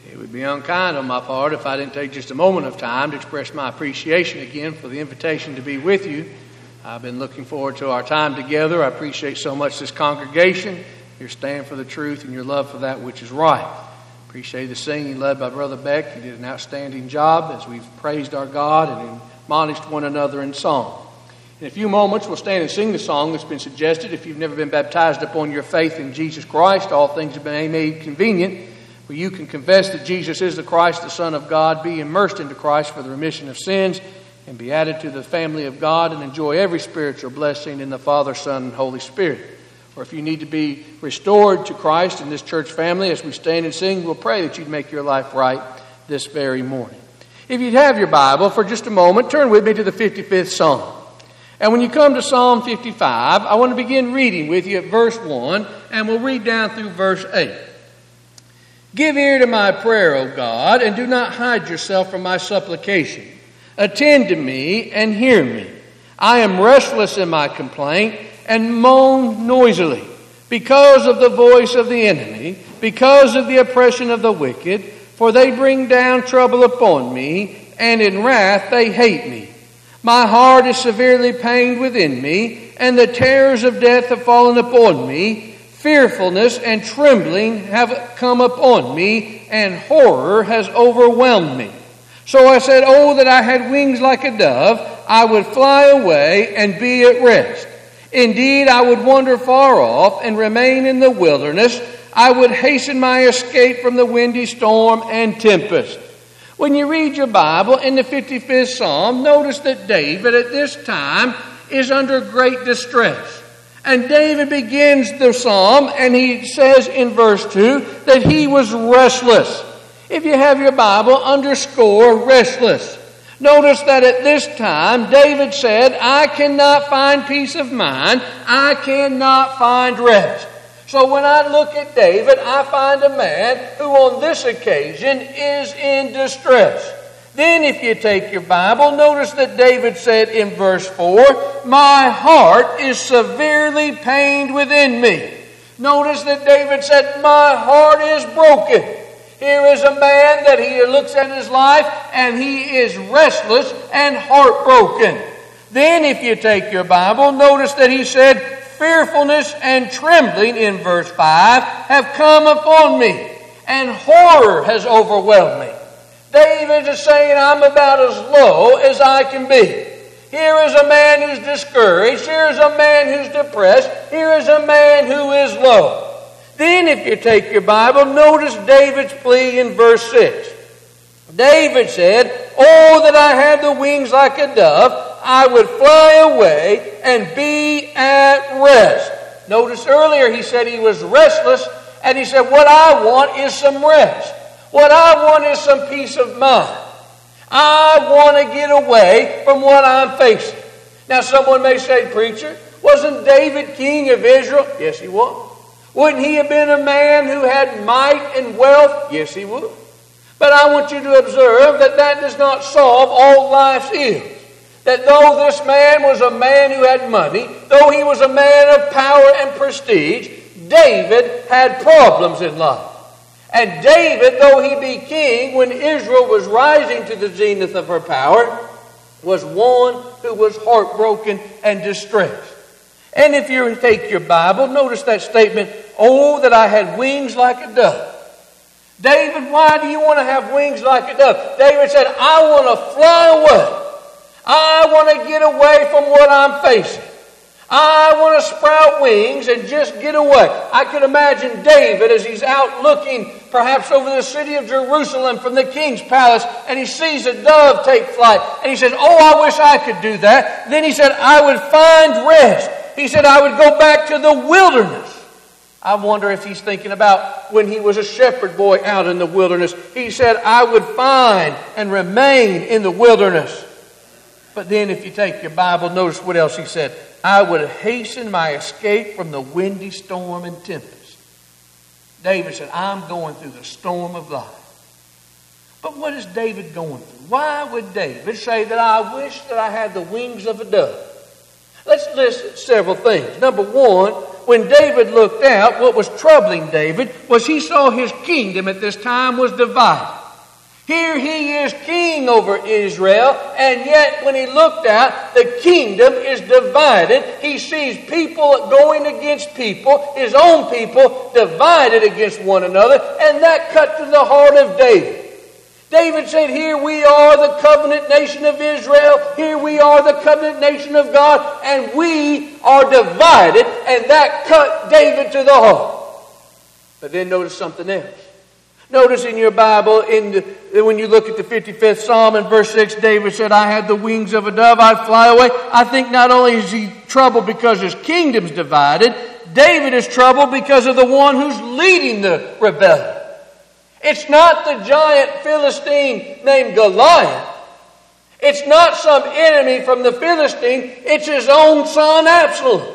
It would be unkind on my part if I didn't take just a moment of time to express my appreciation again for the invitation to be with you. I've been looking forward to our time together. I appreciate so much this congregation, your stand for the truth and your love for that which is right. Appreciate the singing led by Brother Beck. He did an outstanding job as we've praised our God and admonished one another in song. In a few moments, we'll stand and sing the song that's been suggested. If you've never been baptized upon your faith in Jesus Christ, all things have been made convenient, where you can confess that Jesus is the Christ, the Son of God, be immersed into Christ for the remission of sins, and be added to the family of God and enjoy every spiritual blessing in the Father, Son, and Holy Spirit. Or if you need to be restored to Christ in this church family, as we stand and sing, we'll pray that you'd make your life right this very morning. If you'd have your Bible for just a moment, turn with me to the 55th Psalm. And when you come to Psalm 55, I want to begin reading with you at verse 1, and we'll read down through verse 8. Give ear to my prayer, O God, and do not hide yourself from my supplication. Attend to me and hear me. I am restless in my complaint and moan noisily because of the voice of the enemy, because of the oppression of the wicked, for they bring down trouble upon me, and in wrath they hate me. My heart is severely pained within me, and the terrors of death have fallen upon me. Fearfulness and trembling have come upon me, and horror has overwhelmed me. So I said, oh, that I had wings like a dove, I would fly away and be at rest. Indeed, I would wander far off and remain in the wilderness. I would hasten my escape from the windy storm and tempest. When you read your Bible in the 55th Psalm, notice that David at this time is under great distress. And David begins the psalm and he says in verse 2 that he was restless. If you have your Bible, underscore restless. Notice that at this time, David said, I cannot find peace of mind. I cannot find rest. So when I look at David, I find a man who on this occasion is in distress. Then if you take your Bible, notice that David said in verse 4, my heart is severely pained within me. Notice that David said, my heart is broken. Here is a man that he looks at his life and he is restless and heartbroken. Then if you take your Bible, notice that he said, fearfulness and trembling in verse 5 have come upon me, and horror has overwhelmed me. David is saying, I'm about as low as I can be. Here is a man who's discouraged. Here is a man who's depressed. Here is a man who is low. Then if you take your Bible, notice David's plea in verse 6. David said, oh, that I had the wings like a dove, I would fly away and be at rest. Notice earlier he said he was restless, and he said, what I want is some rest. What I want is some peace of mind. I want to get away from what I'm facing. Now someone may say, preacher, wasn't David king of Israel? Yes, he was. Wouldn't he have been a man who had might and wealth? Yes, he would. But I want you to observe that that does not solve all life's ills. That though this man was a man who had money, though he was a man of power and prestige, David had problems in life. And David, though he be king when Israel was rising to the zenith of her power, was one who was heartbroken and distressed. And if you take your Bible, notice that statement, oh, that I had wings like a dove. David, why do you want to have wings like a dove? David said, I want to fly away. I want to get away from what I'm facing. I want to sprout wings and just get away. I can imagine David as he's out looking perhaps over the city of Jerusalem from the king's palace, and he sees a dove take flight, and he says, oh, I wish I could do that. Then he said, I would find rest. He said, I would go back to the wilderness. I wonder if he's thinking about when he was a shepherd boy out in the wilderness. He said, I would find and remain in the wilderness. But then if you take your Bible, notice what else he said. I would hasten my escape from the windy storm and tempest. David said, I'm going through the storm of life. But what is David going through? Why would David say that I wish that I had the wings of a dove? Let's list several things. Number one, when David looked out, what was troubling David was he saw his kingdom at this time was divided. Here he is king over Israel, and yet when he looked out, the kingdom is divided. He sees people going against people, his own people divided against one another, and that cut to the heart of David. David said, here we are the covenant nation of Israel, here we are the covenant nation of God, and we are divided, and that cut David to the heart. But then notice something else. Notice in your Bible, when you look at the 55th Psalm in verse 6, David said, I had the wings of a dove, I'd fly away. I think not only is he troubled because his kingdom's divided, David is troubled because of the one who's leading the rebellion. It's not the giant Philistine named Goliath. It's not some enemy from the Philistine. It's his own son Absalom.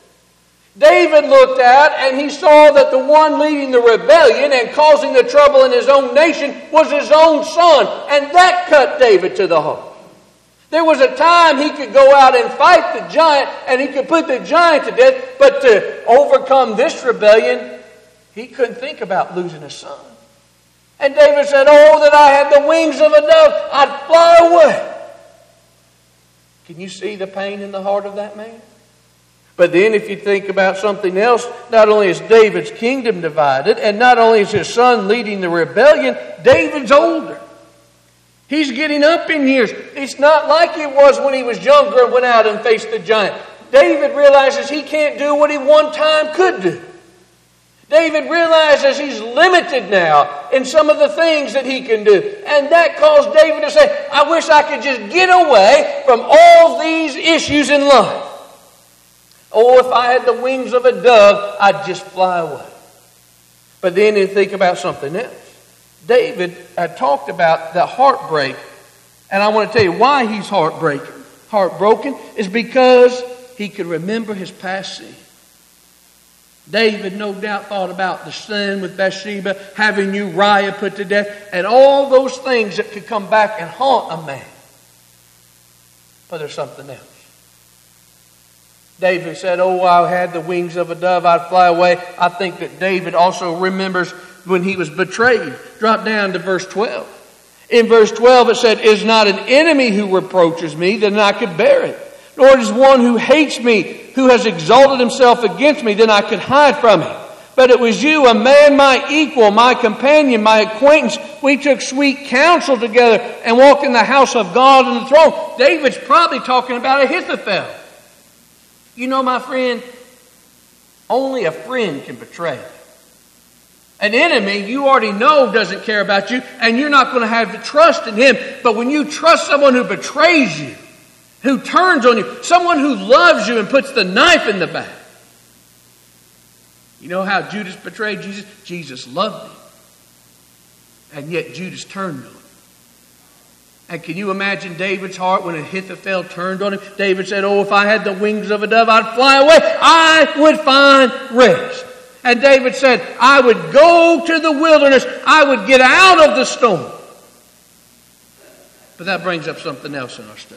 David looked out and he saw that the one leading the rebellion and causing the trouble in his own nation was his own son. And that cut David to the heart. There was a time he could go out and fight the giant and he could put the giant to death. But to overcome this rebellion, he couldn't think about losing a son. And David said, oh, that I had the wings of a dove, I'd fly away. Can you see the pain in the heart of that man? But then if you think about something else, not only is David's kingdom divided, and not only is his son leading the rebellion, David's older. He's getting up in years. It's not like it was when he was younger and went out and faced the giant. David realizes he can't do what he one time could do. David realizes he's limited now in some of the things that he can do. And that caused David to say, I wish I could just get away from all these issues in life. Oh, if I had the wings of a dove, I'd just fly away. But then you think about something else. David had talked about the heartbreak. And I want to tell you why he's heartbroken is because he could remember his past sin. David no doubt thought about the sin with Bathsheba, having Uriah put to death, and all those things that could come back and haunt a man. But there's something else. David said, oh, I had the wings of a dove, I'd fly away. I think that David also remembers when he was betrayed. Drop down to verse 12. In verse 12 it said, is not an enemy who reproaches me, then I could bear it. Nor is one who hates me, who has exalted himself against me, then I could hide from him. But it was you, a man my equal, my companion, my acquaintance. We took sweet counsel together and walked in the house of God and the throne. David's probably talking about Ahithophel. You know, my friend, only a friend can betray you. An enemy you already know doesn't care about you, and you're not going to have the trust in him. But when you trust someone who betrays you, who turns on you, someone who loves you and puts the knife in the back. You know how Judas betrayed Jesus? Jesus loved him. And yet Judas turned on him. And can you imagine David's heart when Ahithophel turned on him? David said, oh, if I had the wings of a dove, I'd fly away. I would find rest. And David said, I would go to the wilderness. I would get out of the storm. But that brings up something else in our study.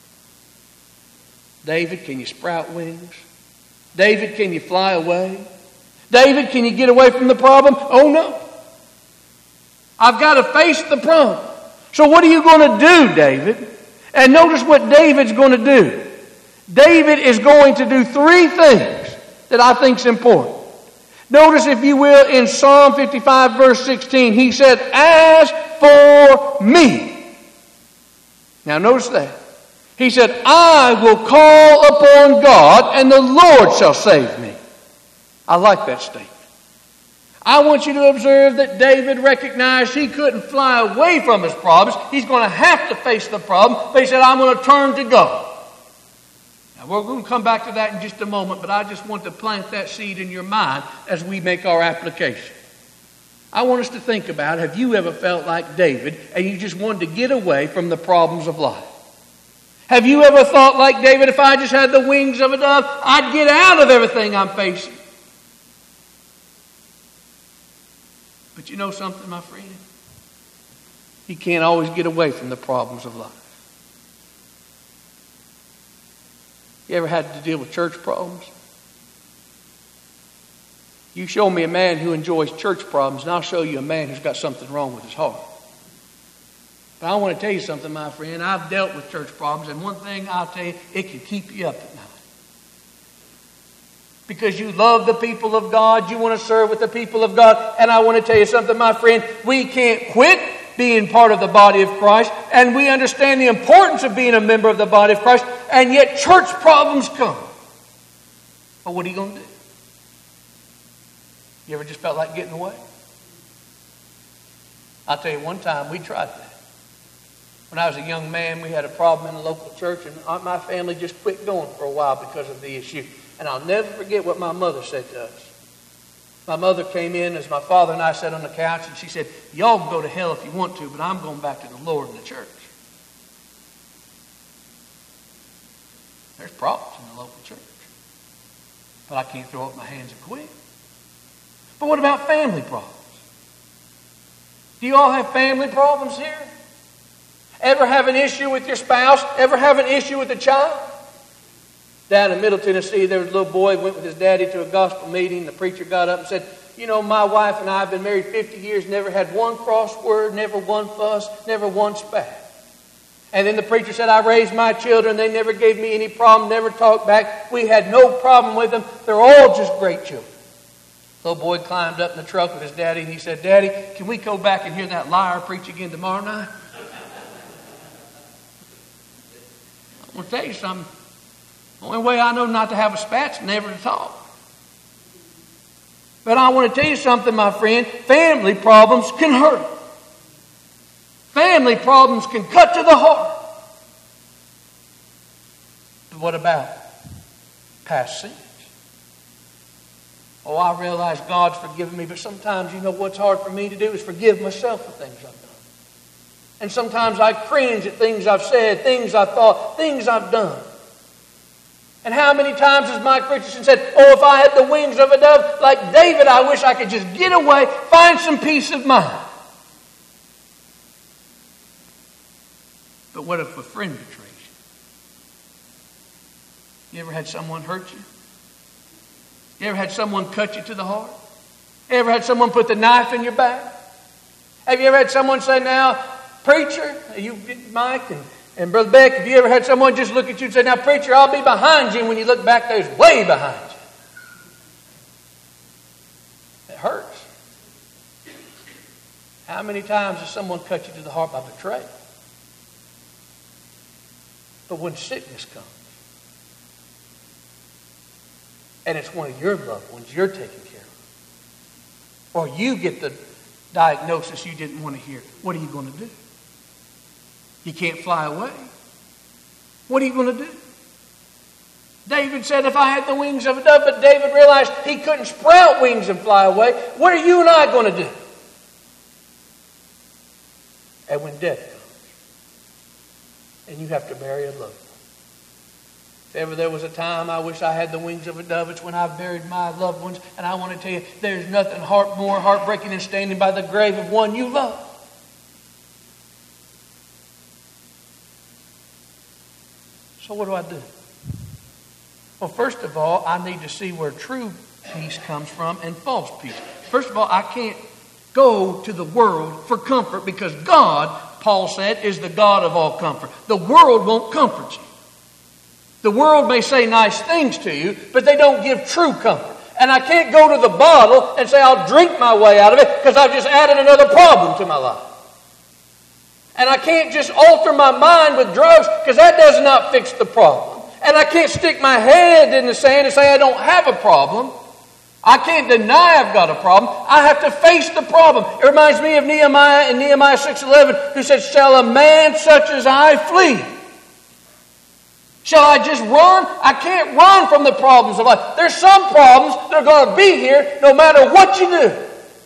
David, can you sprout wings? David, can you fly away? David, can you get away from the problem? Oh, no. I've got to face the problem. So what are you going to do, David? And notice what David's going to do. David is going to do three things that I think is important. Notice, if you will, in Psalm 55, verse 16, he said, as for me. Now notice that. He said, I will call upon God and the Lord shall save me. I like that statement. I want you to observe that David recognized he couldn't fly away from his problems. He's going to have to face the problem. But he said, I'm going to turn to God. Now we're going to come back to that in just a moment, but I just want to plant that seed in your mind as we make our application. I want us to think about, have you ever felt like David and you just wanted to get away from the problems of life? Have you ever thought like David, if I just had the wings of a dove, I'd get out of everything I'm facing? But you know something, my friend? You can't always get away from the problems of life. You ever had to deal with church problems? You show me a man who enjoys church problems, and I'll show you a man who's got something wrong with his heart. But I want to tell you something, my friend. I've dealt with church problems, and one thing I'll tell you, it can keep you up at night. Because you love the people of God, you want to serve with the people of God. And I want to tell you something, my friend. We can't quit being part of the body of Christ, and we understand the importance of being a member of the body of Christ, and yet church problems come. But what are you going to do? You ever just felt like getting away? I'll tell you, one time we tried that. When I was a young man, we had a problem in the local church, and my family just quit going for a while because of the issue. And I'll never forget what my mother said to us. My mother came in as my father and I sat on the couch, and she said, "Y'all can go to hell if you want to, but I'm going back to the Lord and the church." There's problems in the local church. But I can't throw up my hands and quit. But what about family problems? Do you all have family problems here? Ever have an issue with your spouse? Ever have an issue with a child? Down in Middle Tennessee, there was a little boy who went with his daddy to a gospel meeting. The preacher got up and said, "You know, my wife and I have been married 50 years, never had one cross word, never one fuss, never one spat." And then the preacher said, "I raised my children. They never gave me any problem, never talked back. We had no problem with them. They're all just great children." The little boy climbed up in the truck with his daddy, and he said, "Daddy, can we go back and hear that liar preach again tomorrow night?" I'm going to tell you something. The only way I know not to have a spat's never to talk. But I want to tell you something, my friend. Family problems can hurt. Family problems can cut to the heart. But what about past sins? Oh, I realize God's forgiven me, but sometimes, you know what's hard for me to do is forgive myself for things I've done. And sometimes I cringe at things I've said, things I've thought, things I've done. And how many times has Mike Richardson said, "Oh, if I had the wings of a dove, like David, I wish I could just get away, find some peace of mind." But what if a friend betrays you? You ever had someone hurt you? You ever had someone cut you to the heart? You ever had someone put the knife in your back? Have you ever had someone say, "Now, preacher," you, Mike and Brother Beck, have you ever had someone just look at you and say, "Now, preacher, I'll be behind you," and when you look back, there's way behind you? It hurts. How many times has someone cut you to the heart by betrayal? But when sickness comes, and it's one of your loved ones you're taking care of, or you get the diagnosis you didn't want to hear, what are you going to do? You can't fly away. What are you going to do? David said, "If I had the wings of a dove," but David realized he couldn't sprout wings and fly away. What are you and I going to do? And when death comes, and you have to bury a loved one. If ever there was a time I wish I had the wings of a dove, it's when I've buried my loved ones. And I want to tell you, there's nothing more heartbreaking than standing by the grave of one you love. So what do I do? Well, first of all, I need to see where true peace comes from and false peace. First of all, I can't go to the world for comfort because God, Paul said, is the God of all comfort. The world won't comfort you. The world may say nice things to you, but they don't give true comfort. And I can't go to the bottle and say I'll drink my way out of it because I've just added another problem to my life. And I can't just alter my mind with drugs because that does not fix the problem. And I can't stick my head in the sand and say I don't have a problem. I can't deny I've got a problem. I have to face the problem. It reminds me of Nehemiah in Nehemiah 6:11, who said, "Shall a man such as I flee? Shall I just run? I can't run from the problems of life. There's some problems that are going to be here no matter what you do."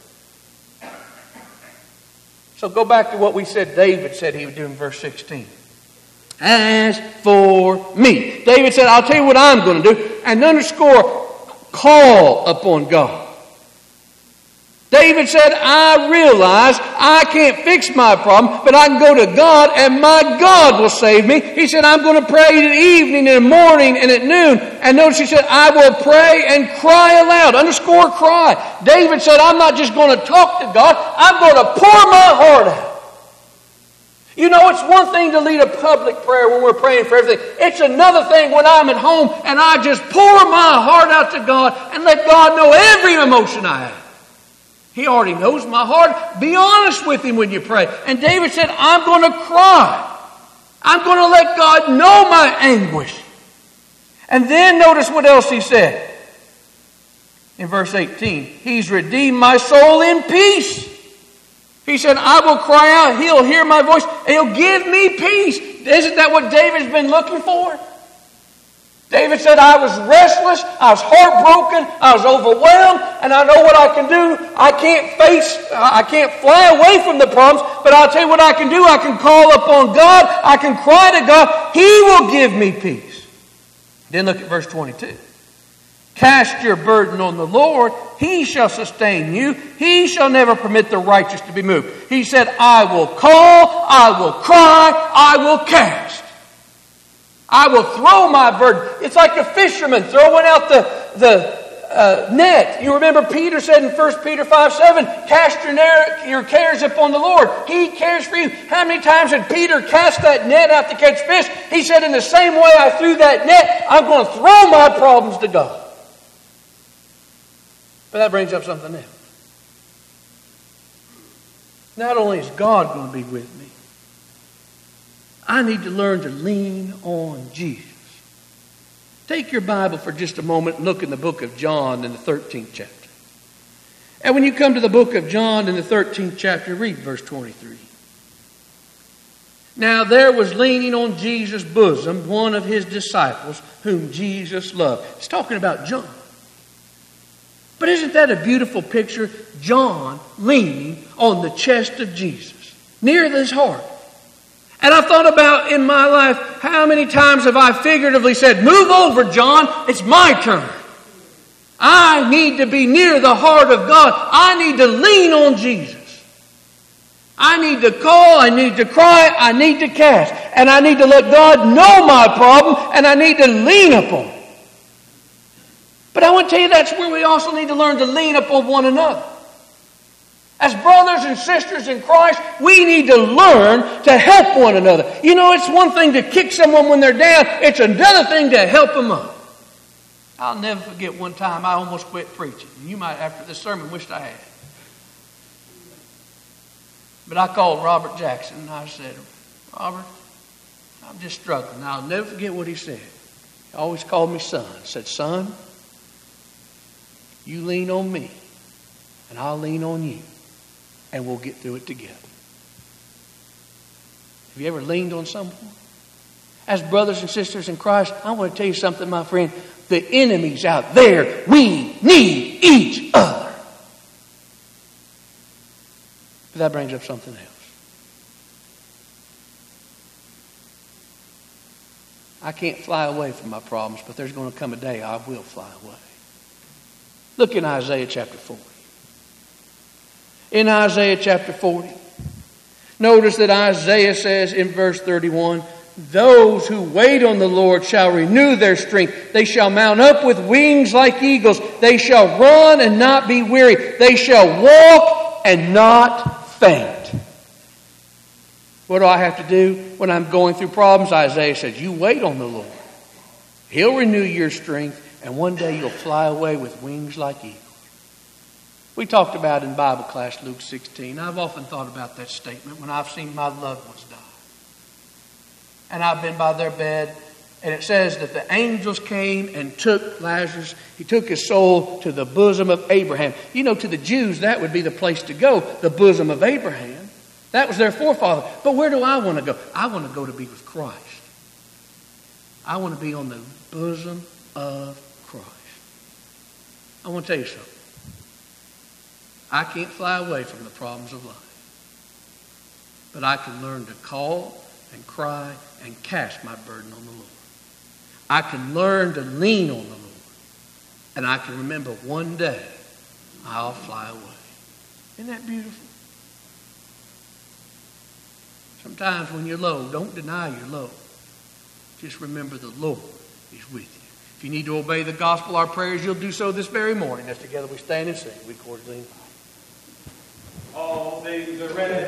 So go back to what we said David said he would do in verse 16. As for me. David said, I'll tell you what I'm going to do. And underscore, call upon God. David said, I realize I can't fix my problem, but I can go to God and my God will save me. He said, I'm going to pray at evening and morning and at noon. And notice he said, I will pray and cry aloud. Underscore cry. David said, I'm not just going to talk to God, I'm going to pour my heart out. You know, it's one thing to lead a public prayer when we're praying for everything. It's another thing when I'm at home and I just pour my heart out to God and let God know every emotion I have. He already knows my heart. Be honest with Him when you pray. And David said, I'm going to cry. I'm going to let God know my anguish. And then notice what else he said. In verse 18, He's redeemed my soul in peace. He said, I will cry out, He'll hear my voice, and He'll give me peace. Isn't that what David's been looking for? David said, I was restless, I was heartbroken, I was overwhelmed, and I know what I can do. I can't fly away from the problems, but I'll tell you what I can do. I can call upon God, I can cry to God, He will give me peace. Then look at verse 22. Cast your burden on the Lord, He shall sustain you. He shall never permit the righteous to be moved. He said, I will call, I will cry, I will cast. I will throw my burden. It's like a fisherman throwing out the net. You remember Peter said in 1 Peter 5:7, cast your cares upon the Lord. He cares for you. How many times did Peter cast that net out to catch fish? He said, in the same way I threw that net, I'm going to throw my problems to God. But that brings up something else. Not only is God going to be with me, I need to learn to lean on Jesus. Take your Bible for just a moment and look in the book of John in the 13th chapter. And when you come to the book of John in the 13th chapter, read verse 23. Now there was leaning on Jesus' bosom one of His disciples whom Jesus loved. It's talking about John. But isn't that a beautiful picture? John leaning on the chest of Jesus, near his heart. And I thought about in my life, how many times have I figuratively said, move over, John, it's my turn. I need to be near the heart of God. I need to lean on Jesus. I need to call, I need to cry, I need to cast. And I need to let God know my problem, and I need to lean upon it. But I want to tell you that's where we also need to learn to lean upon one another. As brothers and sisters in Christ, we need to learn to help one another. You know, it's one thing to kick someone when they're down. It's another thing to help them up. I'll never forget one time I almost quit preaching. You might, after this sermon, wished I had. But I called Robert Jackson and I said, Robert, I'm just struggling. Now, I'll never forget what he said. He always called me son. He said, son, you lean on me and I'll lean on you. And we'll get through it together. Have you ever leaned on someone? As brothers and sisters in Christ, I want to tell you something, my friend. The enemy's out there. We need each other. But that brings up something else. I can't fly away from my problems, but there's going to come a day I will fly away. Look in Isaiah chapter 40. In Isaiah chapter 40, notice that Isaiah says in verse 31, those who wait on the Lord shall renew their strength. They shall mount up with wings like eagles. They shall run and not be weary. They shall walk and not faint. What do I have to do when I'm going through problems? Isaiah says, you wait on the Lord. He'll renew your strength, and one day you'll fly away with wings like eagles. We talked about in Bible class Luke 16. I've often thought about that statement when I've seen my loved ones die. And I've been by their bed, and it says that the angels came and took Lazarus. He took his soul to the bosom of Abraham. You know, to the Jews, that would be the place to go, the bosom of Abraham. That was their forefather. But where do I want to go? I want to go to be with Christ. I want to be on the bosom of Christ. I want to tell you something. I can't fly away from the problems of life. But I can learn to call and cry and cast my burden on the Lord. I can learn to lean on the Lord. And I can remember one day I'll fly away. Isn't that beautiful? Sometimes when you're low, don't deny you're low. Just remember the Lord is with you. If you need to obey the gospel, our prayers, you'll do so this very morning. As together we stand and sing, we cordially invite. All things are ready.